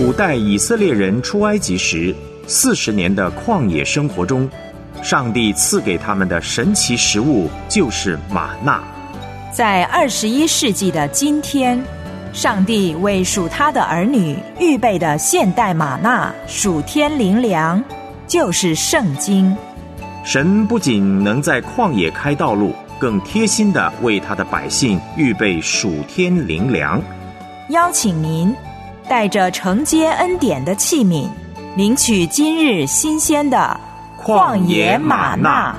古代以色列人出埃及时40年的旷野生活中，上帝赐给他们的神奇食物就是玛纳。 在21世纪的今天，上帝为属他的儿女预备的现代玛纳属天灵粮，就是圣经。 神不仅能在旷野开道路，更贴心地为他的百姓预备属天灵粮。 邀请您带着承接恩典的器皿，领取今日新鲜的旷野玛纳。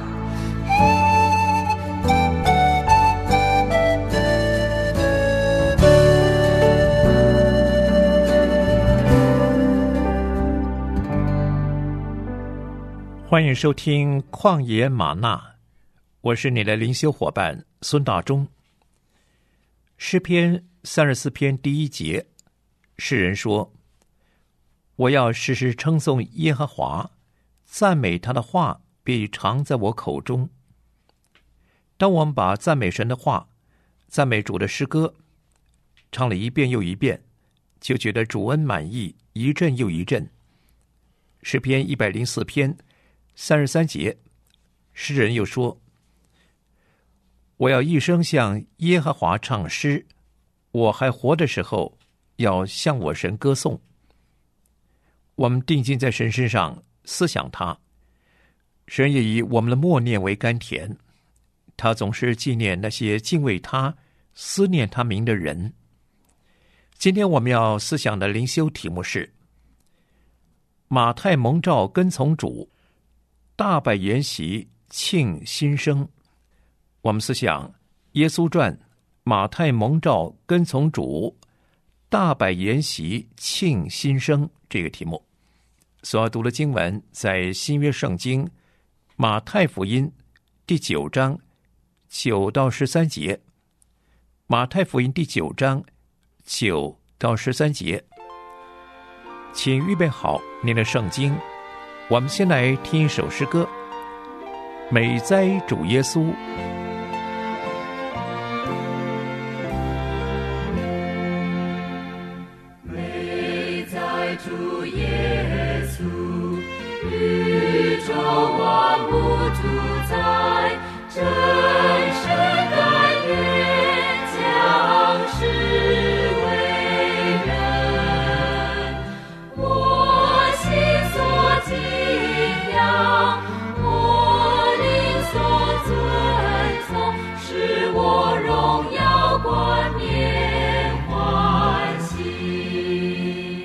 欢迎收听旷野玛纳，我是你的灵修伙伴孙大中。诗篇34篇第1节，诗人说：我要时时称颂耶和华，赞美他的话必常在我口中。当我们把赞美神的话、赞美主的诗歌唱了一遍又一遍，就觉得主恩满意，一阵又一阵。诗篇104篇33节，诗人又说：我要一生向耶和华唱诗，我还活的时候要向我神歌颂。我们定睛在神身上思想他，神也以我们的默念为甘甜，他总是纪念那些敬畏他、思念他名的人。今天我们要思想的灵修题目是马太蒙召跟从主，大摆筵席庆新生。我们思想耶稣传马太蒙召跟从主，大摆筵席庆新生这个题目。所要读的经文在新约圣经马太福音第9章9到13节。马太福音第9章9到13节。请预备好您的圣经，我们先来听一首诗歌，美哉主耶稣。 美哉主耶稣，宇宙万物主宰，真神甘愿降世为人，我心所敬仰，我灵所尊崇，使我荣耀冠冕欢喜。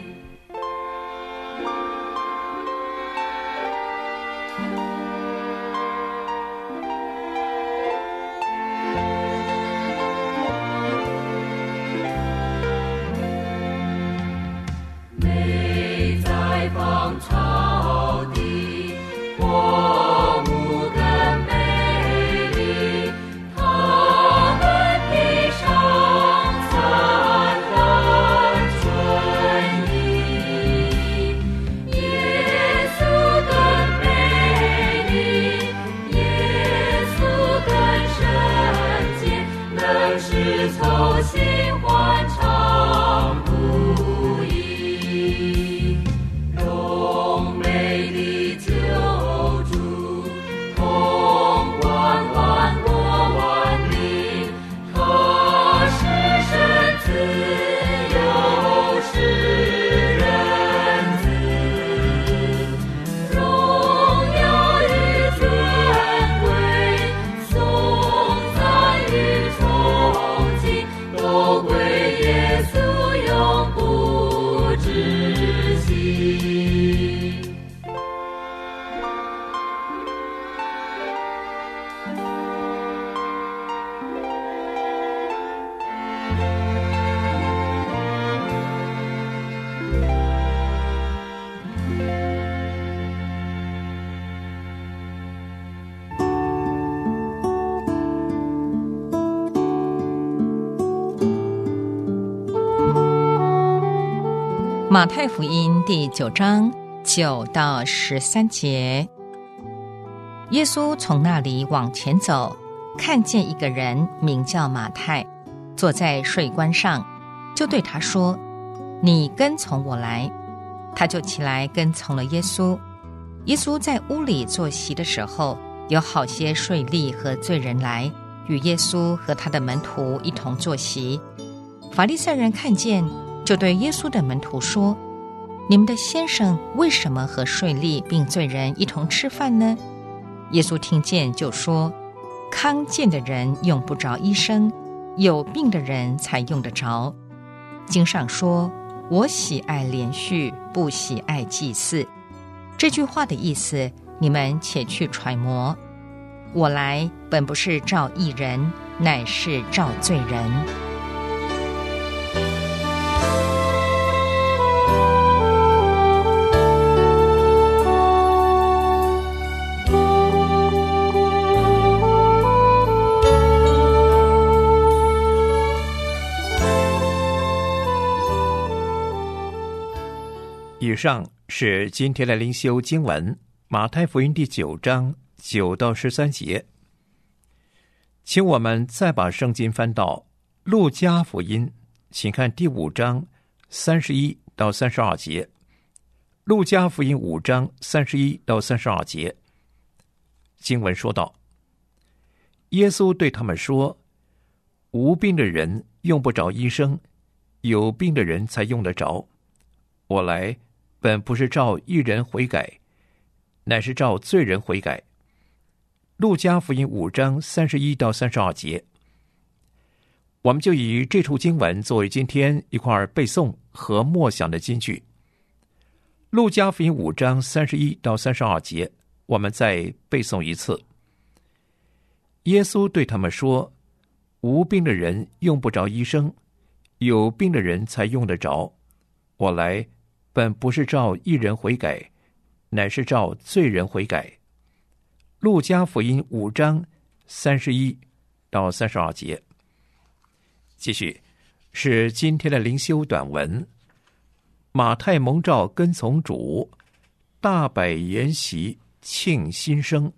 美在方朝的国母更美丽，他们披上三般春衣。耶稣更美丽，耶稣更圣洁，能使仇心欢畅不已。荣美的救主，统管万国万民，他是神子，又是人子，荣耀与尊贵，颂赞与崇敬，都归耶稣永不止息。 马太福音第9章9到13节。耶稣从那里往前走，看见一个人名叫马太，坐在税关上，就对他说：你跟从我来。 他就起来跟从了耶稣。耶稣在屋里坐席的时候，有好些税吏和罪人来，与耶稣和他的门徒一同坐席。法利赛人看见，就对耶稣的门徒说：你们的先生为什么和税吏并罪人一同吃饭呢？耶稣听见就说：康健的人用不着医生，有病的人才用得着。经上说：我喜爱连续，不喜爱祭祀。这句话的意思，你们且去揣摩。我来本不是召义人，乃是召罪人。 以上是今天的灵修经文，马太福音第9章9到13节。请我们再把圣经翻到路加福音，请看第5章31到32节。路加福音5章31到32节，经文说道：耶稣对他们说：无病的人用不着医生，有病的人才用得着。我来本不是召义人悔改，乃是召罪人悔改。路加福音5章31到32节，我们就以这处经文作为今天一块背诵和默想的金句。路加福音5章31到32节，我们再背诵一次。耶稣对他们说：无病的人用不着医生，有病的人才用得着。我来本不是召义人悔改，乃是召罪人悔改。路加福音5章31到32节。继续是今天的灵修短文，马太蒙召跟从主，大摆筵席庆新生。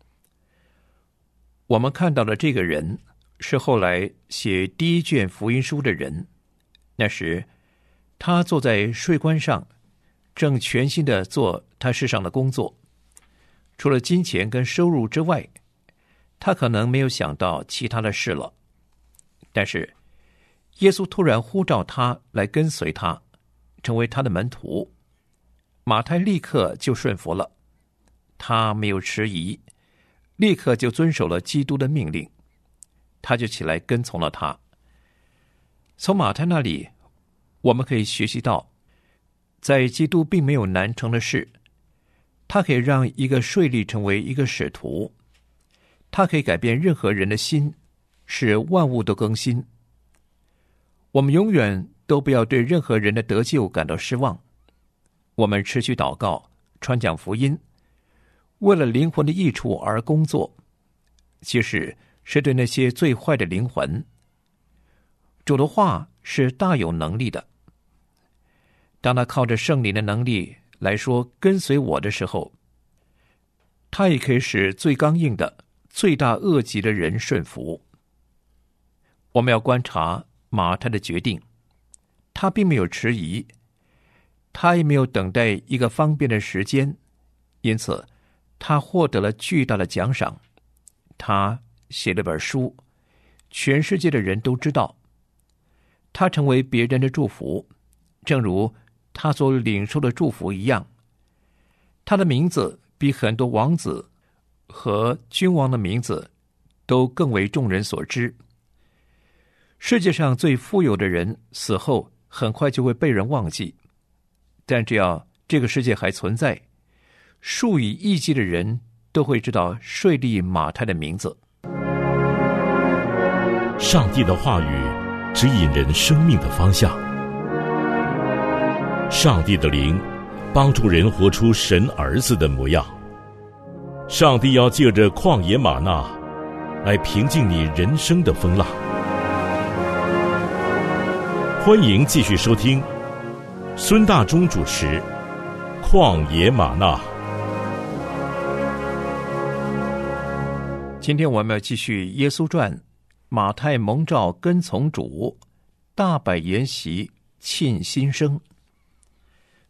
我们看到的这个人是后来写第一卷福音书的人，那时他坐在税关上，正全心地做他世上的工作。除了金钱跟收入之外，他可能没有想到其他的事了。但是耶稣突然呼召他来跟随他，成为他的门徒。马太立刻就顺服了，他没有迟疑，立刻就遵守了基督的命令，他就起来跟从了他。从马太那里我们可以学习到，在基督并没有难成的事，他可以让一个税吏成为一个使徒，他可以改变任何人的心，使万物都更新。我们永远都不要对任何人的得救感到失望，我们持续祷告，传讲福音，为了灵魂的益处而工作，其实是对那些最坏的灵魂。主的话是大有能力的，当他靠着圣灵的能力来说跟随我的时候，他也可以使最刚硬的、罪大恶极的人顺服。我们要观察马太的决定，他并没有迟疑，他也没有等待一个方便的时间，因此他获得了巨大的奖赏。他写了本书，全世界的人都知道，他成为别人的祝福，正如他所领受的祝福一样。他的名字比很多王子和君王的名字都更为众人所知。世界上最富有的人死后很快就会被人忘记，但只要这个世界还存在，数以亿计的人都会知道税吏马太的名字。 上帝的话语指引人生命的方向，上帝的灵帮助人活出神儿子的模样。上帝要借着旷野吗哪来平静你人生的风浪。欢迎继续收听孙大中主持《旷野吗哪》。 今天我们要继续耶稣传，马太蒙召跟从主，大摆筵席庆新生。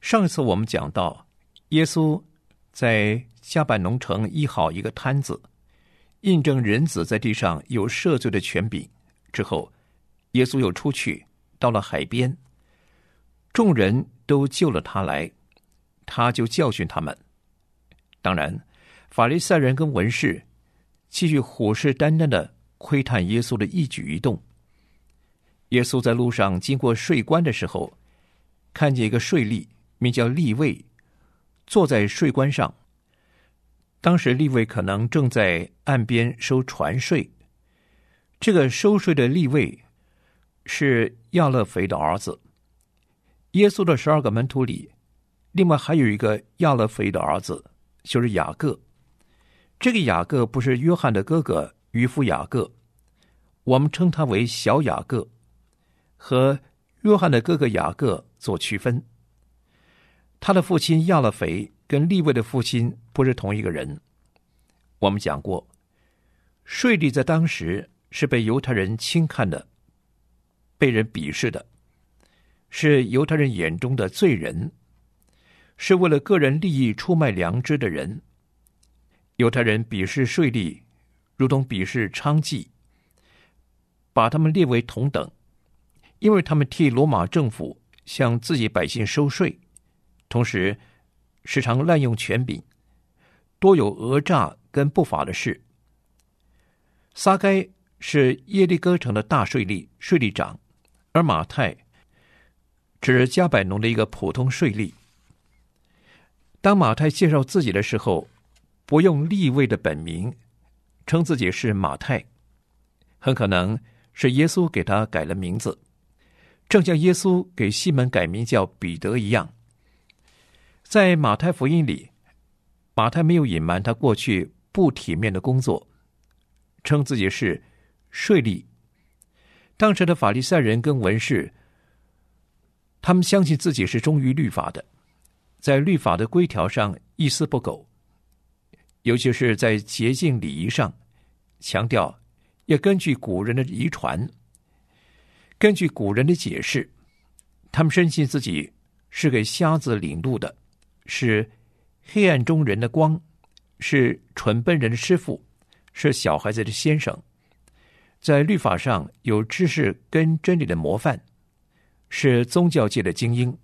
上一次我们讲到，耶稣在加百农城医好一个瘫子，印证人子在地上有赦罪的权柄。之后，耶稣又出去到了海边，众人都救了他来，他就教训他们。当然，法利赛人跟文士继续虎视眈眈地窥探耶稣的一举一动。耶稣在路上经过税关的时候，看见一个税吏名叫利未，坐在税关上。当时利未可能正在岸边收船税。这个收税的利未是亚勒腓的儿子。耶稣的12个门徒里，另外还有一个亚勒腓的儿子，就是雅各。这个雅各不是约翰的哥哥渔夫雅各，我们称他为小雅各，和约翰的哥哥雅各做区分。他的父亲亚勒腓跟利未的父亲不是同一个人。我们讲过，税吏在当时是被犹太人轻看的，被人鄙视的，是犹太人眼中的罪人，是为了个人利益出卖良知的人。犹太人鄙视税吏如同鄙视娼妓，把他们列为同等，因为他们替罗马政府向自己百姓收税，同时时常滥用权柄，多有讹诈跟不法的事。撒该是耶利哥城的大税吏，税吏长，而马太只是加百农的一个普通税吏。当马太介绍自己的时候，不用利未的本名，称自己是马太，很可能是耶稣给他改了名字，正像耶稣给西门改名叫彼得一样。在马太福音里，马太没有隐瞒他过去不体面的工作，称自己是税吏。当时的法利赛人跟文士，他们相信自己是忠于律法的，在律法的规条上一丝不苟，尤其是在洁净礼仪上，强调要根据古人的遗传，根据古人的解释。他们深信自己是给瞎子领路的，是黑暗中人的光，是蠢笨人的师傅，是小孩子的先生，在律法上有知识跟真理的模范，是宗教界的精英。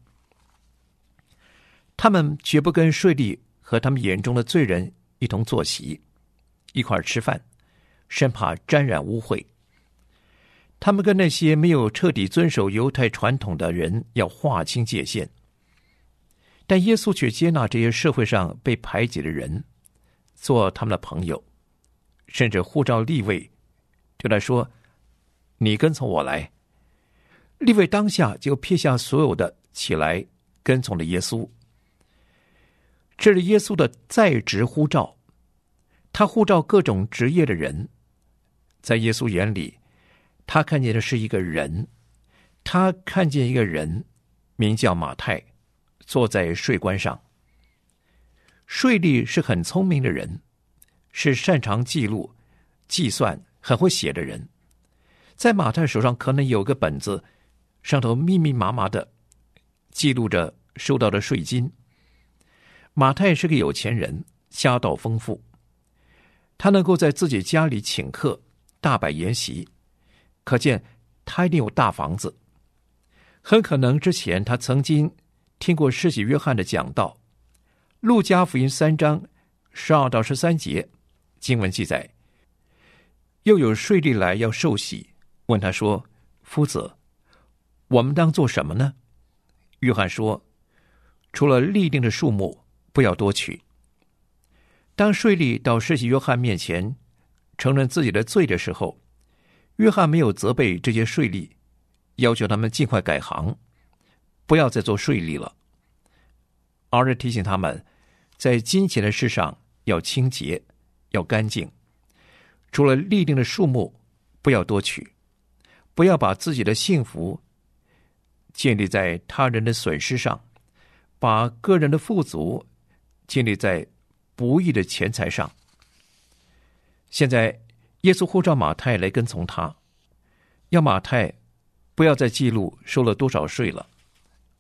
他们绝不跟税吏和他们眼中的罪人一同坐席，一块吃饭，生怕沾染污秽。他们跟那些没有彻底遵守犹太传统的人要划清界限。但耶稣却接纳这些社会上被排挤的人，做他们的朋友，甚至呼召利未，对他说：“你跟从我来。”利未当下就撇下所有的，起来跟从了耶稣。这是耶稣的在职呼召，他呼召各种职业的人。在耶稣眼里，他看见的是一个人，他看见一个人名叫马太，坐在税关上。税吏是很聪明的人，是擅长记录、计算、很会写的人。在马太手上可能有个本子，上头密密麻麻的记录着收到的税金。马太是个有钱人，家道丰富，他能够在自己家里请客，大摆筵席，可见他一定有大房子。很可能之前他曾经听过施洗约翰的讲道。路加福音3章12到13节，经文记载，又有税吏来要受洗，问他说：“夫子，我们当做什么呢？”约翰说：“除了立定的数目，不要多取。”当税吏到施洗约翰面前承认自己的罪的时候，约翰没有责备这些税吏，要求他们尽快改行，不要再做税吏了，而是提醒他们在金钱的事上要清洁，要干净。除了立定的数目，不要多取，不要把自己的幸福建立在他人的损失上，把个人的富足建立在不义的钱财上。现在耶稣呼召马太来跟从他，要马太不要再记录收了多少税了，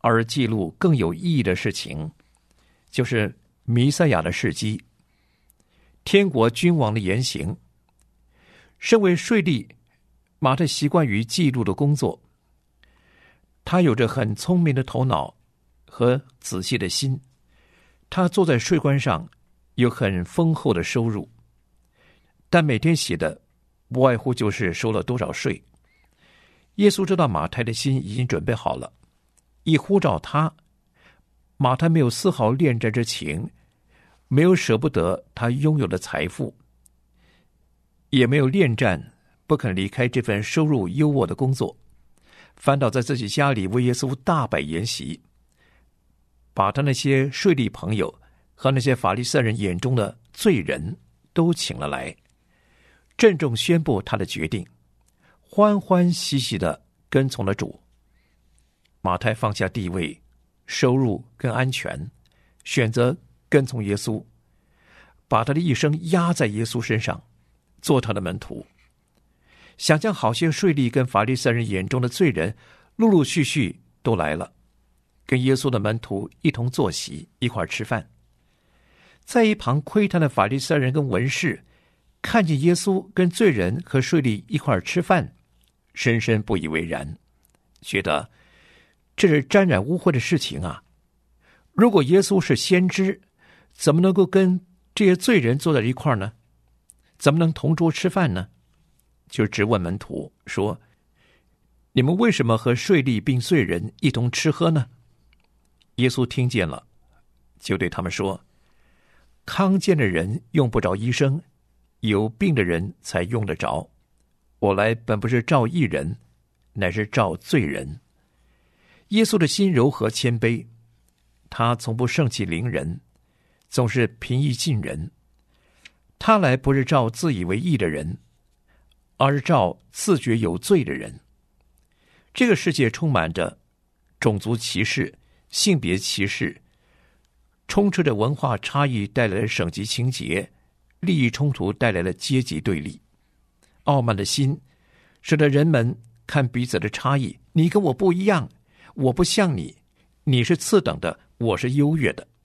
而记录更有意义的事情，就是弥赛亚的事迹，天国君王的言行。身为税吏，马太习惯于记录的工作，他有着很聪明的头脑和仔细的心。他坐在税关上，有很丰厚的收入，但每天写的不外乎就是收了多少税。耶稣知道马太的心已经准备好了，一呼召他，马太没有丝毫恋战之情，没有舍不得他拥有的财富，也没有恋战不肯离开这份收入优渥的工作，反倒在自己家里为耶稣大摆筵席，把他那些税吏朋友和那些法利赛人眼中的罪人都请了来，郑重宣布他的决定，欢欢喜喜地跟从了主。马太放下地位、收入跟安全，选择跟从耶稣，把他的一生压在耶稣身上，做他的门徒。想象好些税吏跟法利赛人眼中的罪人陆陆续续都来了，跟耶稣的门徒一同坐席，一块吃饭。在一旁窥探的法利赛人跟文士看见耶稣跟罪人和税吏一块吃饭，深深不以为然，觉得这是沾染污秽的事情啊！如果耶稣是先知，怎么能够跟这些罪人坐在一块呢？怎么能同桌吃饭呢？就质问门徒说：“你们为什么和税吏并罪人一同吃喝呢？”耶稣听见了，就对他们说：“康健的人用不着医生，有病的人才用得着。我来本不是召义人，乃是召罪人。”耶稣的心柔和谦卑，他从不盛气凌人，总是平易近人。他来不是召自以为义的人，而是召自觉有罪的人。这个世界充满着种族歧视、性别歧视，充斥着文化差异带来的省级情节，利益冲突带来的阶级对立。傲慢的心使得人们看彼此的差异，你跟我不一样，我不像你，你是次等的，我是优越的。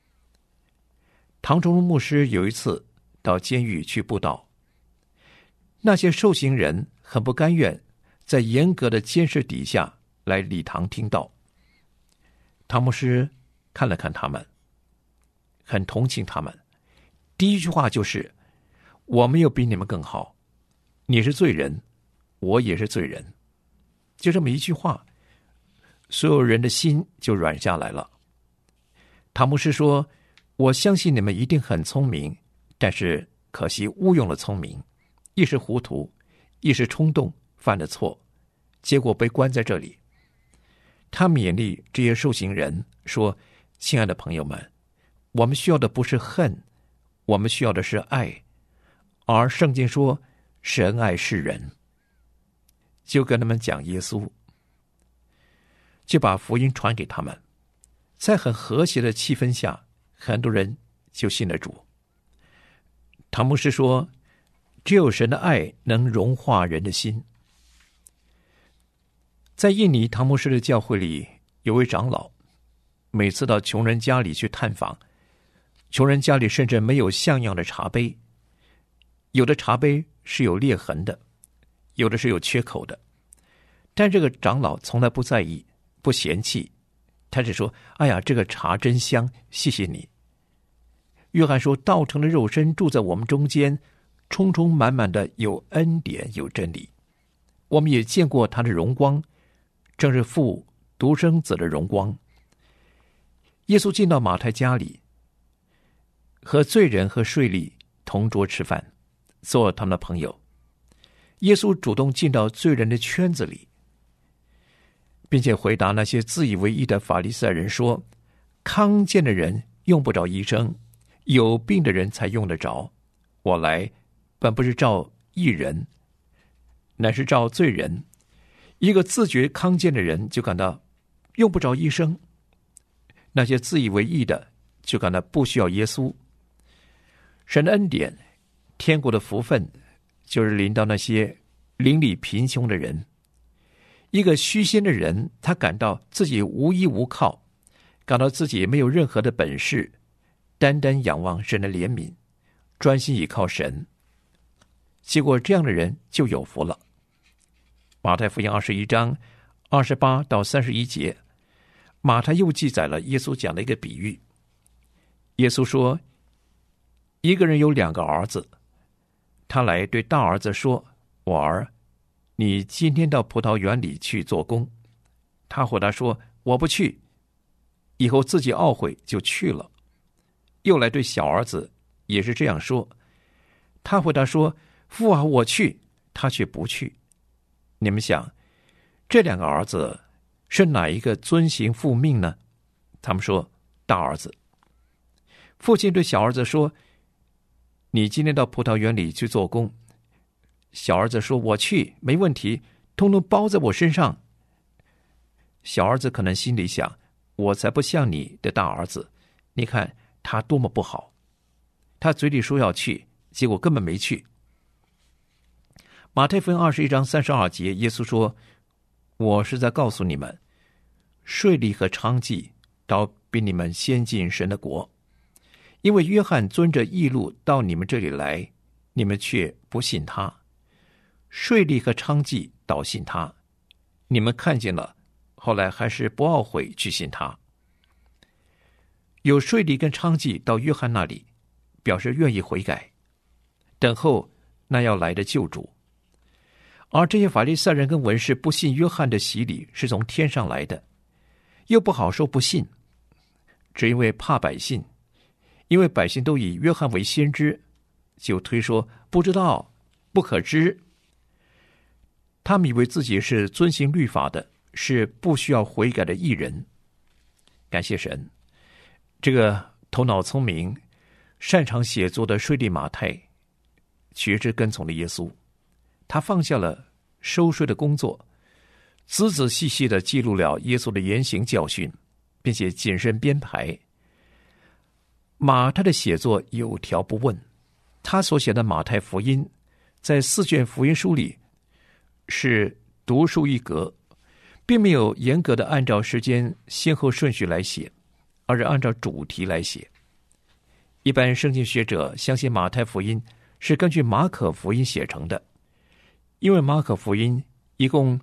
唐崇荣牧师有一次到监狱去布道，那些受刑人很不甘愿在严格的监视底下来礼堂听道。唐牧师看了看他们，很同情他们，第一句话就是：我没有比你们更好，你是罪人，我也是罪人。就这么一句话，所有人的心就软下来了。唐牧师说：我相信你们一定很聪明，但是可惜误用了聪明，一时糊涂，一时冲动犯了错，结果被关在这里。他勉励这些受刑人说：亲爱的朋友们，我们需要的不是恨，我们需要的是爱，而圣经说神爱世人。就跟他们讲耶稣，就把福音传给他们，在很和谐的气氛下，很多人就信了主。唐牧师说，只有神的爱能融化人的心。在印尼唐牧师的教会里，有位长老，每次到穷人家里去探访，穷人家里甚至没有像样的茶杯，有的茶杯是有裂痕的，有的是有缺口的，但这个长老从来不在意，不嫌弃，他只说：哎呀，这个茶真香，谢谢你。约翰说，道成的肉身住在我们中间，充充满满的有恩典有真理。我们也见过他的荣光，正是父独生子的荣光。耶稣进到马太家里，和罪人和税吏同桌吃饭，做他们的朋友。耶稣主动进到罪人的圈子里，并且回答那些自以为义的法利赛人说：康健的人用不着医生，有病的人才用得着。我来本不是召义人，乃是召罪人。一个自觉康健的人就感到用不着医生，那些自以为义的就感到不需要耶稣。神的恩典，天国的福分，就是临到那些邻里贫穷的人。 一个虚心的人，他感到自己无依无靠，感到自己没有任何的本事，单单仰望神的怜悯，专心倚靠神。结果这样的人就有福了。马太福音21章28到31节，马太又记载了耶稣讲的一个比喻。耶稣说，一个人有2个儿子，他来对大儿子说，我儿，你今天到葡萄园里去做工。他回答说，我不去，以后自己懊悔就去了。又来对小儿子也是这样说，他回答说，父啊，我去，他却不去。你们想，这2个儿子是哪一个遵行父命呢？他们说，大儿子。父亲对小儿子说，你今天到葡萄园里去做工。小儿子说，我去，没问题，通通包在我身上。小儿子可能心里想，我才不像你的大儿子，你看他多么不好，他嘴里说要去，结果根本没去。马太福音21章32节，耶稣说，我是在告诉你们，税吏和娼妓倒比你们先进神的国。因为约翰遵着义路到你们这里来，你们却不信他；税吏和娼妓倒信他，你们看见了，后来还是不懊悔去信他。有税吏跟娼妓到约翰那里，表示愿意悔改，等候那要来的救主。而这些法利赛人跟文士不信约翰的洗礼是从天上来的，又不好说不信，只因为怕百姓，因为百姓都以约翰为先知，就推说不知道，不可知。他们以为自己是遵行律法的，是不需要悔改的义人。感谢神，这个头脑聪明、擅长写作的税吏马太，决志跟从了耶稣。他放下了收税的工作，仔仔细细地记录了耶稣的言行教训，并且谨慎编排。马太的写作有条不紊，他所写的马太福音在4卷福音书里是独树一格，并没有严格的按照时间先后顺序来写，而是按照主题来写。一般圣经学者相信马太福音是根据马可福音写成的，因为马可福音一共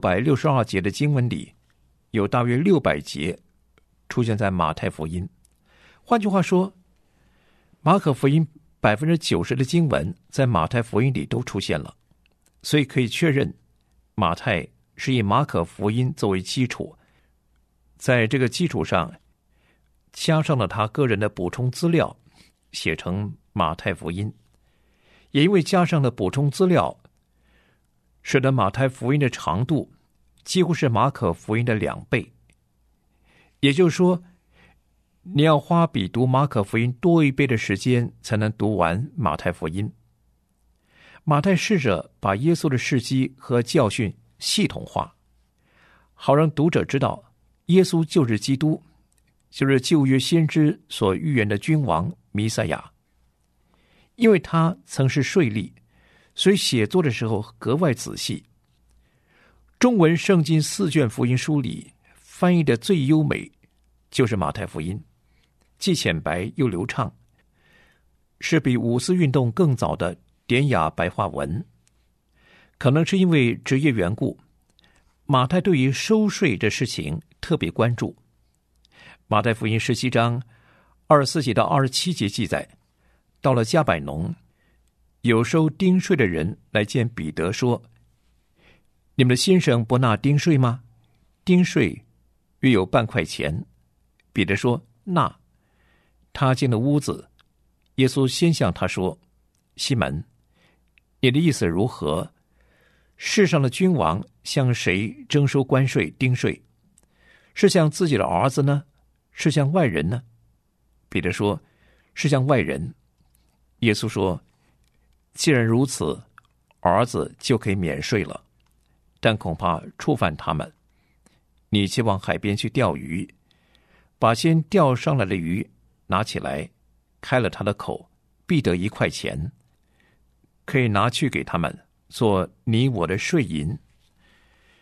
662节的经文里，有大约600节出现在马太福音。换句话说，马可福音90%的经文在马太福音里都出现了，所以可以确认马太是以马可福音作为基础，在这个基础上加上了他个人的补充资料，写成马太福音。也因为加上了补充资料，使得马太福音的长度几乎是马可福音的2倍。也就是说，你要花比读马可福音多1倍的时间才能读完马太福音。马太试着把耶稣的事迹和教训系统化，好让读者知道耶稣就是基督，就是旧约先知所预言的君王弥赛亚。因为他曾是税吏，所以写作的时候格外仔细。中文圣经4卷福音书里翻译的最优美就是马太福音，既浅白又流畅，是比五四运动更早的典雅白话文。可能是因为职业缘故，马太对于收税这事情特别关注。马太福音17章24节到27节记载，到了加百农，有收丁税的人来见彼得说，你们的先生不纳丁税吗？丁税约有半块钱。彼得说，纳。他进了屋子，耶稣先向他说，西门，你的意思如何？世上的君王向谁征收关税丁税？是向自己的儿子呢？是向外人呢？彼得说，是向外人。耶稣说，既然如此，儿子就可以免税了，但恐怕触犯他们。你去往海边去钓鱼，把先钓上来的鱼拿起来，开了他的口，必得1块钱，可以拿去给他们做你我的税银。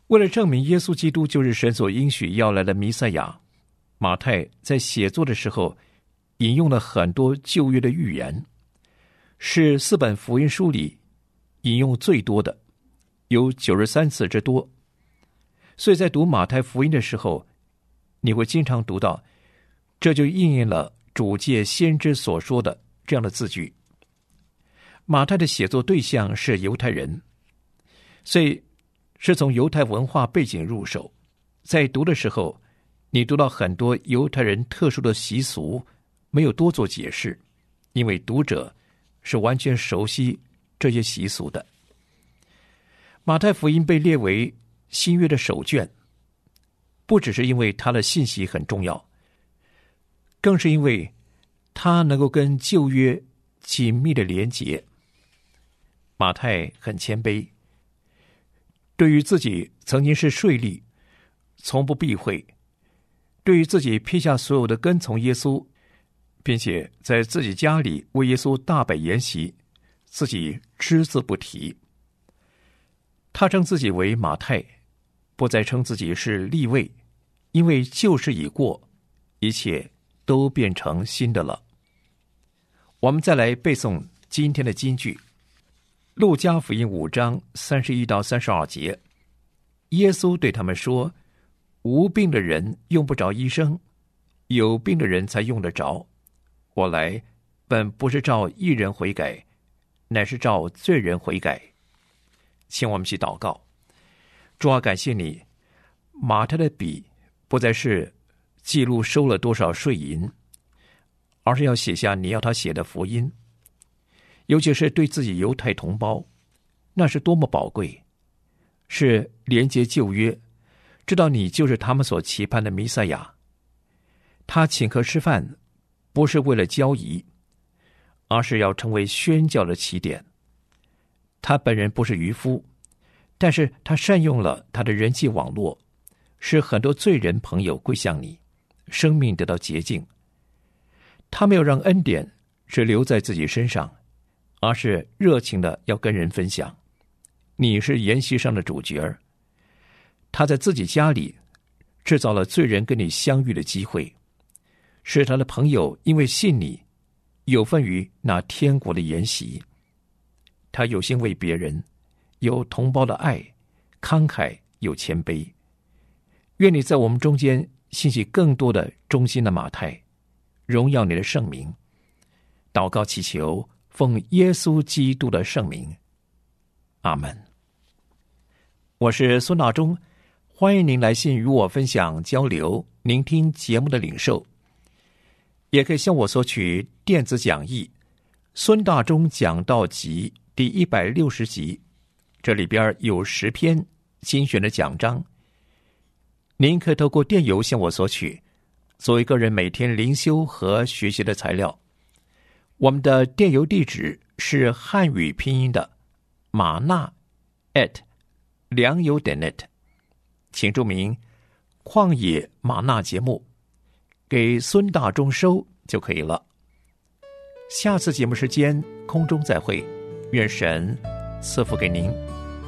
为了证明耶稣基督就是神所应许要来的弥赛亚，马太在写作的时候引用了很多旧约的预言，是4本福音书里引用最多的，有93次之多。所以在读马太福音的时候，你会经常读到，这就应验了主借先知所说的这样的字句。马太的写作对象是犹太人，所以是从犹太文化背景入手。在读的时候，你读到很多犹太人特殊的习俗，没有多做解释，因为读者是完全熟悉这些习俗的。马太福音被列为新约的首卷，不只是因为它的信息很重要，更是因为它能够跟旧约紧密的连结。马太很谦卑，对于自己曾经是税吏，从不避讳；对于自己撇下所有的跟从耶稣，并且在自己家里为耶稣大摆筵席，自己只字不提。他称自己为马太，不再称自己是利未，因为旧事已过，一切都变成新的了。我们再来背诵今天的金句。路加福音5章31到32节，耶稣对他们说：无病的人用不着医生，有病的人才用得着。我来本不是照义人悔改，乃是照罪人悔改。请我们一起祷告。主啊，感谢你，马太的笔不再是记录收了多少税银，而是要写下你要他写的福音，尤其是对自己犹太同胞，那是多么宝贵，是连接旧约，知道你就是他们所期盼的弥赛亚。他请客吃饭不是为了交谊，而是要成为宣教的起点。他本人不是渔夫，但是他善用了他的人际网络，使很多罪人朋友归向你，生命得到洁净。他没有让恩典只留在自己身上，而是热情的要跟人分享。你是筵席上的主角。他在自己家里制造了罪人跟你相遇的机会，使他的朋友因为信你，有份于那天国的筵席。他有心为别人，有同胞的爱，慷慨又谦卑。愿你在我们中间兴起更多的忠心的马太，荣耀你的圣名。祷告祈求，奉耶稣基督的圣名，阿们。我是孙大中，欢迎您来信与我分享交流，聆听节目的领受，也可以向我索取电子讲义孙大中讲道集第160集，这里边有10篇精选的讲章，您可以透过电邮向我索取，作为个人每天灵修和学习的材料。我们的电邮地址是汉语拼音的马纳良友.net， 请注明旷野马纳节目，给孙大中收就可以了。下次节目时间空中再会，愿神赐福给您。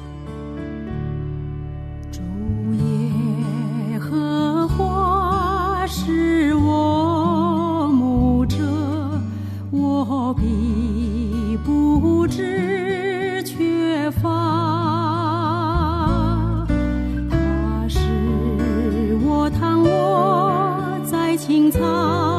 主耶和华是我牧者，我必不致缺乏。他是我躺卧在青草